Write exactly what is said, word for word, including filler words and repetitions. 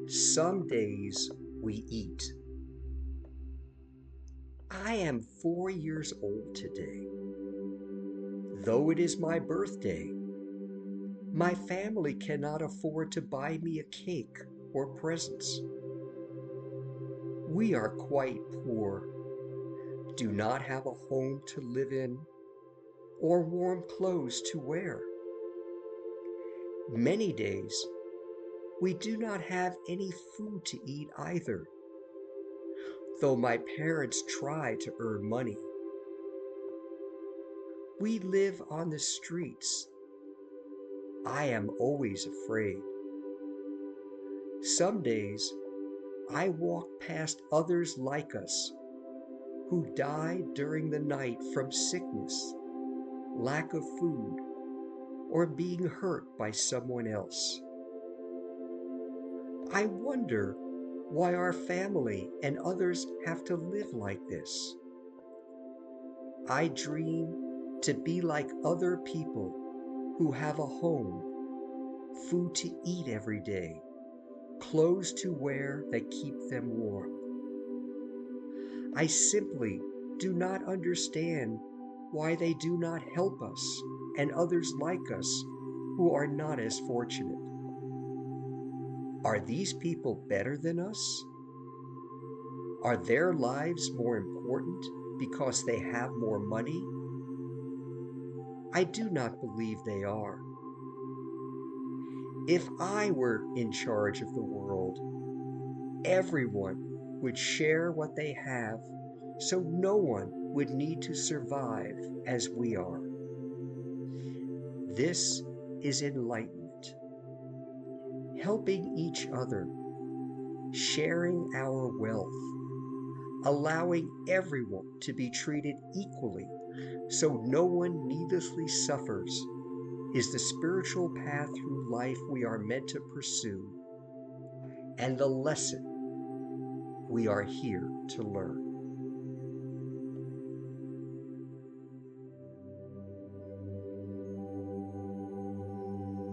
Some days we eat. I am four years old today. Though it is my birthday, my family cannot afford to buy me a cake or presents. We are quite poor, do not have a home to live in, or warm clothes to wear. Many days, we do not have any food to eat either, though my parents try to earn money. We live on the streets. I am always afraid. Some days, I walk past others like us who died during the night from sickness, lack of food, or being hurt by someone else. I wonder why our family and others have to live like this. I dream to be like other people who have a home, food to eat every day, clothes to wear that keep them warm. I simply do not understand why they do not help us and others like us who are not as fortunate. Are these people better than us? Are their lives more important because they have more money? I do not believe they are. If I were in charge of the world, everyone would share what they have so no one would need to survive as we are. This is enlightenment. Helping each other, sharing our wealth, allowing everyone to be treated equally so no one needlessly suffers is the spiritual path through life we are meant to pursue and the lesson we are here to learn.